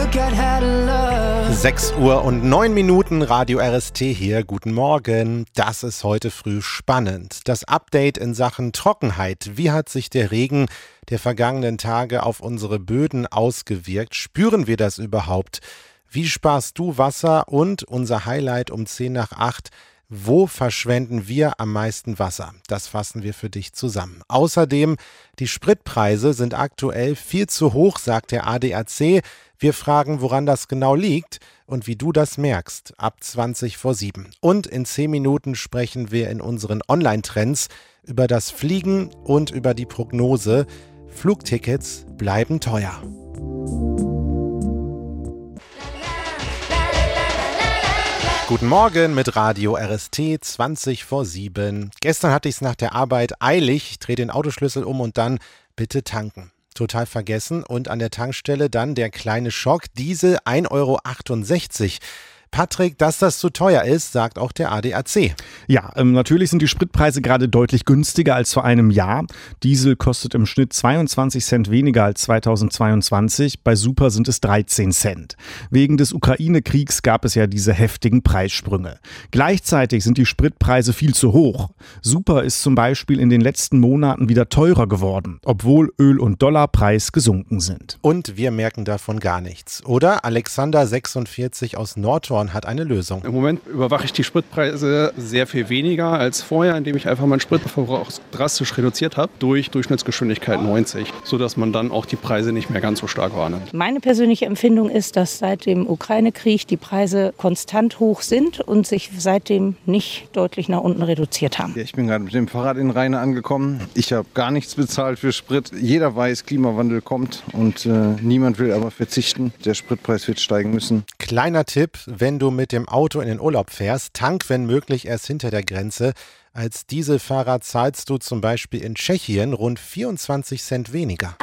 forgot how to love. 6 Uhr und 9 Minuten, Radio RST hier. Guten Morgen. Das ist heute früh spannend. Das Update in Sachen Trockenheit. Wie hat sich der Regen der vergangenen Tage auf unsere Böden ausgewirkt? Spüren wir das überhaupt? Wie sparst du Wasser? Und unser Highlight um 10 nach 8. Wo verschwenden wir am meisten Wasser? Das fassen wir für dich zusammen. Außerdem, die Spritpreise sind aktuell viel zu hoch, sagt der ADAC. Wir fragen, woran das genau liegt und wie du das merkst, ab 20:07. Und in 10 Minuten sprechen wir in unseren Online-Trends über das Fliegen und über die Prognose. Flugtickets bleiben teuer. Guten Morgen mit Radio RST, 20:07. Gestern hatte ich es nach der Arbeit eilig. Ich drehe den Autoschlüssel um und dann bitte tanken. Total vergessen und an der Tankstelle dann der kleine Schock. Diesel 1,68 €. Patrick, dass das zu teuer ist, sagt auch der ADAC. Ja, natürlich sind die Spritpreise gerade deutlich günstiger als vor einem Jahr. Diesel kostet im Schnitt 22 Cent weniger als 2022. Bei Super sind es 13 Cent. Wegen des Ukraine-Kriegs gab es ja diese heftigen Preissprünge. Gleichzeitig sind die Spritpreise viel zu hoch. Super ist zum Beispiel in den letzten Monaten wieder teurer geworden, obwohl Öl- und Dollarpreis gesunken sind. Und wir merken davon gar nichts, oder? Alexander, 46 aus Nordhorn, hat eine Lösung. Im Moment überwache ich die Spritpreise sehr viel weniger als vorher, indem ich einfach meinen Spritverbrauch drastisch reduziert habe durch Durchschnittsgeschwindigkeit 90, sodass man dann auch die Preise nicht mehr ganz so stark wahrnimmt. Meine persönliche Empfindung ist, dass seit dem Ukraine-Krieg die Preise konstant hoch sind und sich seitdem nicht deutlich nach unten reduziert haben. Ich bin gerade mit dem Fahrrad in Rheine angekommen. Ich habe gar nichts bezahlt für Sprit. Jeder weiß, Klimawandel kommt und niemand will aber verzichten. Der Spritpreis wird steigen müssen. Kleiner Tipp, wenn du mit dem Auto in den Urlaub fährst, tank wenn möglich erst hinter der Grenze. Als Dieselfahrer zahlst du zum Beispiel in Tschechien rund 24 Cent weniger.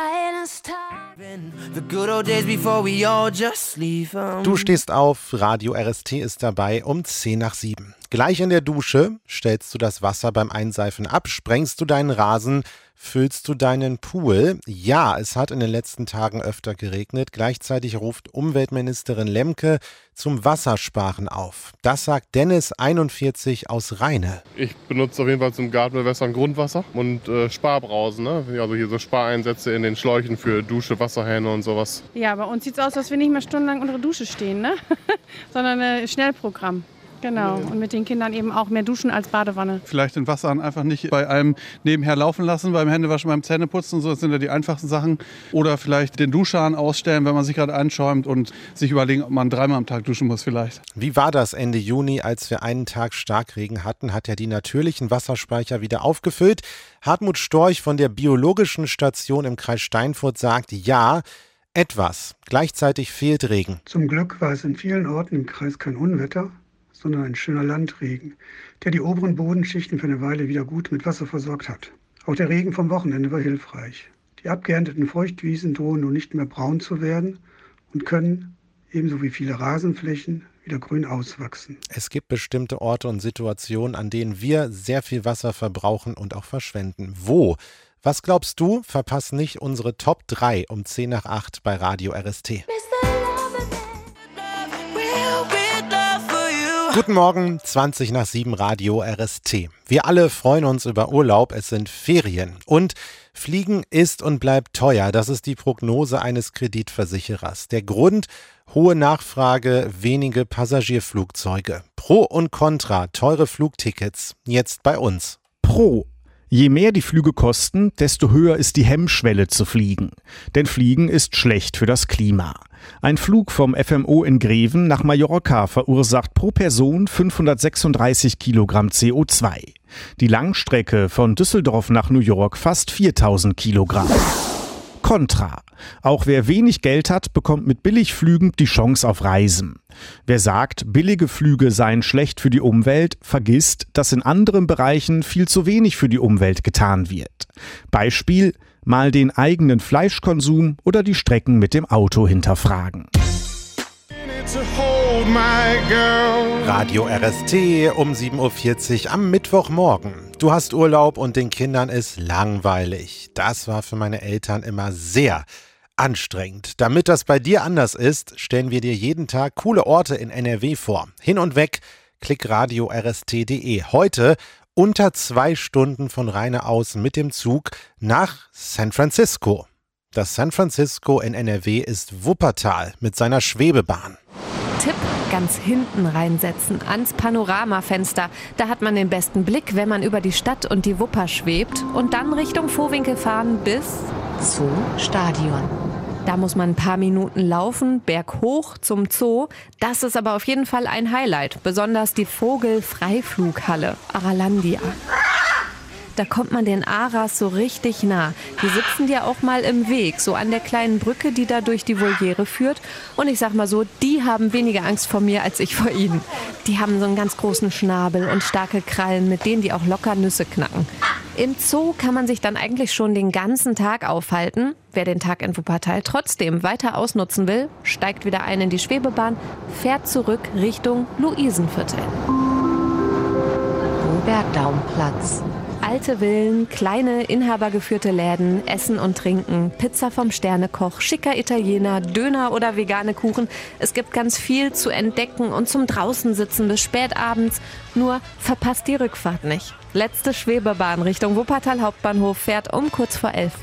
Du stehst auf, Radio RST ist dabei um 10 nach 7. Gleich in der Dusche stellst du das Wasser beim Einseifen ab, sprengst du deinen Rasen, füllst du deinen Pool. Ja, es hat in den letzten Tagen öfter geregnet. Gleichzeitig ruft Umweltministerin Lemke zum Wassersparen auf. Das sagt Dennis, 41 aus Rheine. Ich benutze auf jeden Fall zum Gartenbewässern Grundwasser und Sparbrausen. Ne? Also hier so Spareinsätze in den Schläuchen für Dusche, Wasserhähne und sowas. Ja, bei uns sieht es aus, als wir nicht mehr stundenlang unter der Dusche stehen, ne? Sondern ein Schnellprogramm. Genau, und mit den Kindern eben auch mehr duschen als Badewanne. Vielleicht den Wasserhahn einfach nicht bei einem nebenher laufen lassen, beim Händewaschen, beim Zähneputzen und so, das sind ja die einfachsten Sachen. Oder vielleicht den Duschhahn ausstellen, wenn man sich gerade einschäumt und sich überlegen, ob man 3-mal am Tag duschen muss vielleicht. Wie war das Ende Juni, als wir einen Tag Starkregen hatten? Hat er die natürlichen Wasserspeicher wieder aufgefüllt? Hartmut Storch von der Biologischen Station im Kreis Steinfurt sagt, ja, etwas. Gleichzeitig fehlt Regen. Zum Glück war es in vielen Orten im Kreis kein Unwetter, sondern ein schöner Landregen, der die oberen Bodenschichten für eine Weile wieder gut mit Wasser versorgt hat. Auch der Regen vom Wochenende war hilfreich. Die abgeernteten Feuchtwiesen drohen nun nicht mehr braun zu werden und können, ebenso wie viele Rasenflächen, wieder grün auswachsen. Es gibt bestimmte Orte und Situationen, an denen wir sehr viel Wasser verbrauchen und auch verschwenden. Wo? Was glaubst du? Verpass nicht unsere Top 3 um 10 nach 8 bei Radio RST. Guten Morgen, 20 nach 7 Radio RST. Wir alle freuen uns über Urlaub, es sind Ferien. Und Fliegen ist und bleibt teuer, das ist die Prognose eines Kreditversicherers. Der Grund, hohe Nachfrage, wenige Passagierflugzeuge. Pro und Contra, teure Flugtickets, jetzt bei uns. Pro. Je mehr die Flüge kosten, desto höher ist die Hemmschwelle zu fliegen. Denn Fliegen ist schlecht für das Klima. Ein Flug vom FMO in Greven nach Mallorca verursacht pro Person 536 Kilogramm CO2. Die Langstrecke von Düsseldorf nach New York fast 4000 Kilogramm. Contra. Auch wer wenig Geld hat, bekommt mit Billigflügen die Chance auf Reisen. Wer sagt, billige Flüge seien schlecht für die Umwelt, vergisst, dass in anderen Bereichen viel zu wenig für die Umwelt getan wird. Beispiel, mal den eigenen Fleischkonsum oder die Strecken mit dem Auto hinterfragen. Radio RST um 7:40 Uhr am Mittwochmorgen. Du hast Urlaub und den Kindern ist langweilig. Das war für meine Eltern immer sehr, anstrengend. Damit das bei dir anders ist, stellen wir dir jeden Tag coole Orte in NRW vor. Hin und weg, klick radio-rst.de. Heute unter 2 Stunden von Rheine aus mit dem Zug nach San Francisco. Das San Francisco in NRW ist Wuppertal mit seiner Schwebebahn. Tipp: ganz hinten reinsetzen, ans Panoramafenster. Da hat man den besten Blick, wenn man über die Stadt und die Wupper schwebt. Und dann Richtung Vohwinkel fahren bis Zoo-Stadion. Da muss man ein paar Minuten laufen, berghoch zum Zoo. Das ist aber auf jeden Fall ein Highlight. Besonders die Vogelfreiflughalle, Aralandia. Da kommt man den Aras so richtig nah. Die sitzen dir auch mal im Weg, so an der kleinen Brücke, die da durch die Voliere führt. Und ich sag mal so, die haben weniger Angst vor mir als ich vor ihnen. Die haben so einen ganz großen Schnabel und starke Krallen, mit denen die auch locker Nüsse knacken. Im Zoo kann man sich dann eigentlich schon den ganzen Tag aufhalten. Wer den Tag in Wuppertal trotzdem weiter ausnutzen will, steigt wieder ein in die Schwebebahn, fährt zurück Richtung Luisenviertel. Robert-Daum-Platz. Alte Villen, kleine, inhabergeführte Läden, Essen und Trinken, Pizza vom Sternekoch, schicker Italiener, Döner oder vegane Kuchen. Es gibt ganz viel zu entdecken und zum Draußensitzen bis spät abends. Nur verpasst die Rückfahrt nicht. Letzte Schwebebahn Richtung Wuppertal Hauptbahnhof fährt um kurz vor 11.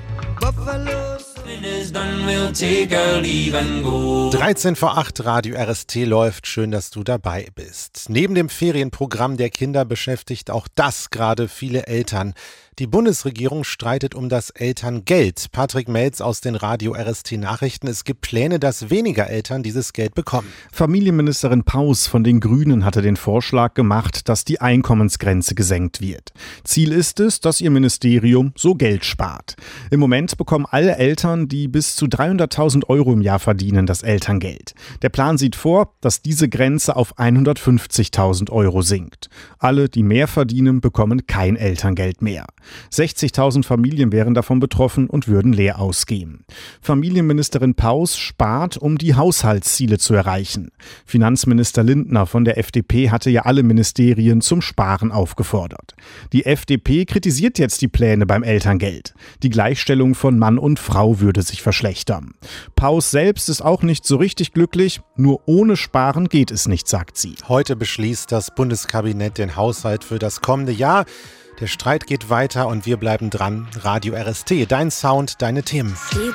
13 vor 8, Radio RST läuft. Schön, dass du dabei bist. Neben dem Ferienprogramm der Kinder beschäftigt auch das gerade viele Eltern. Die Bundesregierung streitet um das Elterngeld. Patrick Melz aus den Radio RST Nachrichten. Es gibt Pläne, dass weniger Eltern dieses Geld bekommen. Familienministerin Paus von den Grünen hatte den Vorschlag gemacht, dass die Einkommensgrenze gesenkt wird. Ziel ist es, dass ihr Ministerium so Geld spart. Im Moment bekommen alle Eltern, die bis zu 300.000 Euro im Jahr verdienen, das Elterngeld. Der Plan sieht vor, dass diese Grenze auf 150.000 Euro sinkt. Alle, die mehr verdienen, bekommen kein Elterngeld mehr. 60.000 Familien wären davon betroffen und würden leer ausgehen. Familienministerin Paus spart, um die Haushaltsziele zu erreichen. Finanzminister Lindner von der FDP hatte ja alle Ministerien zum Sparen aufgefordert. Die FDP kritisiert jetzt die Pläne beim Elterngeld. Die Gleichstellung von Mann und Frau würde sich verschlechtern. Paus selbst ist auch nicht so richtig glücklich. Nur ohne Sparen geht es nicht, sagt sie. Heute beschließt das Bundeskabinett den Haushalt für das kommende Jahr. Der Streit geht weiter und wir bleiben dran. Radio RST, dein Sound, deine Themen.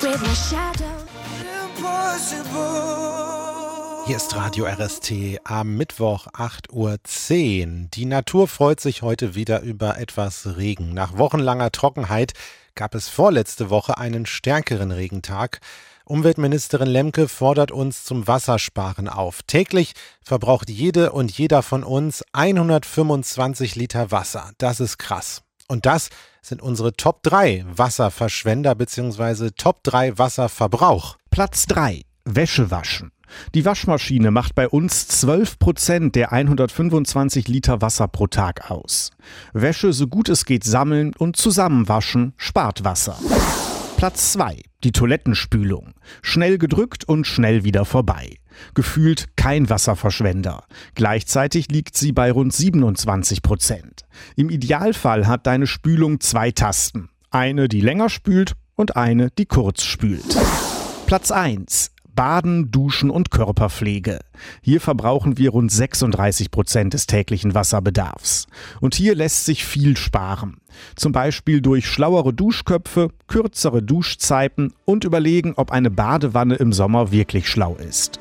Hier ist Radio RST am Mittwoch 8:10 Uhr. Die Natur freut sich heute wieder über etwas Regen. Nach wochenlanger Trockenheit gab es vorletzte Woche einen stärkeren Regentag. Umweltministerin Lemke fordert uns zum Wassersparen auf. Täglich verbraucht jede und jeder von uns 125 Liter Wasser. Das ist krass. Und das sind unsere Top 3 Wasserverschwender bzw. Top 3 Wasserverbrauch. Platz 3. Wäsche waschen. Die Waschmaschine macht bei uns 12% der 125 Liter Wasser pro Tag aus. Wäsche so gut es geht sammeln und zusammenwaschen spart Wasser. Platz 2. Die Toilettenspülung. Schnell gedrückt und schnell wieder vorbei. Gefühlt kein Wasserverschwender. Gleichzeitig liegt sie bei rund 27%. Im Idealfall hat deine Spülung 2 Tasten. Eine, die länger spült und eine, die kurz spült. Platz 1. Baden, Duschen und Körperpflege. Hier verbrauchen wir rund 36% des täglichen Wasserbedarfs. Und hier lässt sich viel sparen. Zum Beispiel durch schlauere Duschköpfe, kürzere Duschzeiten und überlegen, ob eine Badewanne im Sommer wirklich schlau ist.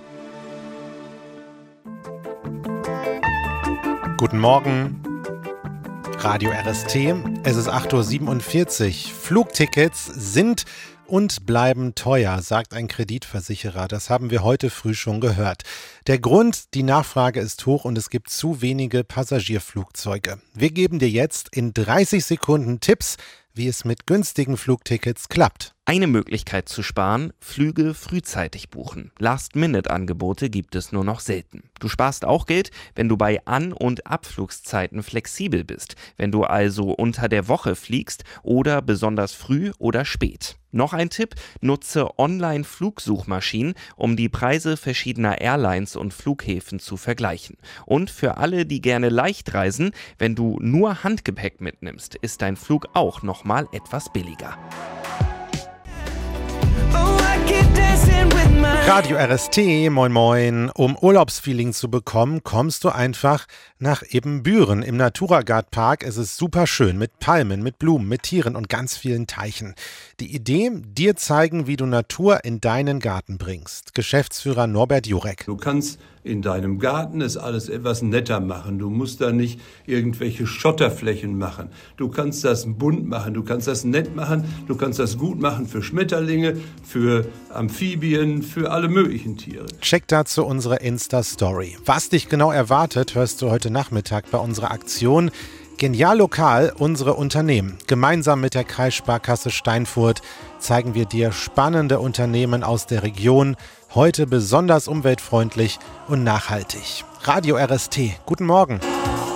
Guten Morgen. Radio RST. Es ist 8:47 Uhr. Flugtickets sind und bleiben teuer, sagt ein Kreditversicherer. Das haben wir heute früh schon gehört. Der Grund, die Nachfrage ist hoch und es gibt zu wenige Passagierflugzeuge. Wir geben dir jetzt in 30 Sekunden Tipps, wie es mit günstigen Flugtickets klappt. Eine Möglichkeit zu sparen: Flüge frühzeitig buchen. Last-Minute-Angebote gibt es nur noch selten. Du sparst auch Geld, wenn du bei An- und Abflugszeiten flexibel bist, wenn du also unter der Woche fliegst oder besonders früh oder spät. Noch ein Tipp: Nutze Online-Flugsuchmaschinen, um die Preise verschiedener Airlines und Flughäfen zu vergleichen. Und für alle, die gerne leicht reisen, wenn du nur Handgepäck mitnimmst, ist dein Flug auch nochmal etwas billiger. Oh, Radio RST, moin moin. Um Urlaubsfeeling zu bekommen, kommst du einfach nach Ebenbüren. Im Naturagard-Park ist es super schön mit Palmen, mit Blumen, mit Tieren und ganz vielen Teichen. Die Idee, dir zeigen, wie du Natur in deinen Garten bringst. Geschäftsführer Norbert Jurek. Du kannst in deinem Garten es alles etwas netter machen. Du musst da nicht irgendwelche Schotterflächen machen. Du kannst das bunt machen, du kannst das nett machen, du kannst das gut machen für Schmetterlinge, für Amphibien, für alle möglichen Tiere. Check dazu unsere Insta-Story. Was dich genau erwartet, hörst du heute Nachmittag bei unserer Aktion Genial Lokal, unsere Unternehmen. Gemeinsam mit der Kreissparkasse Steinfurt zeigen wir dir spannende Unternehmen aus der Region, heute besonders umweltfreundlich und nachhaltig. Radio RST, guten Morgen.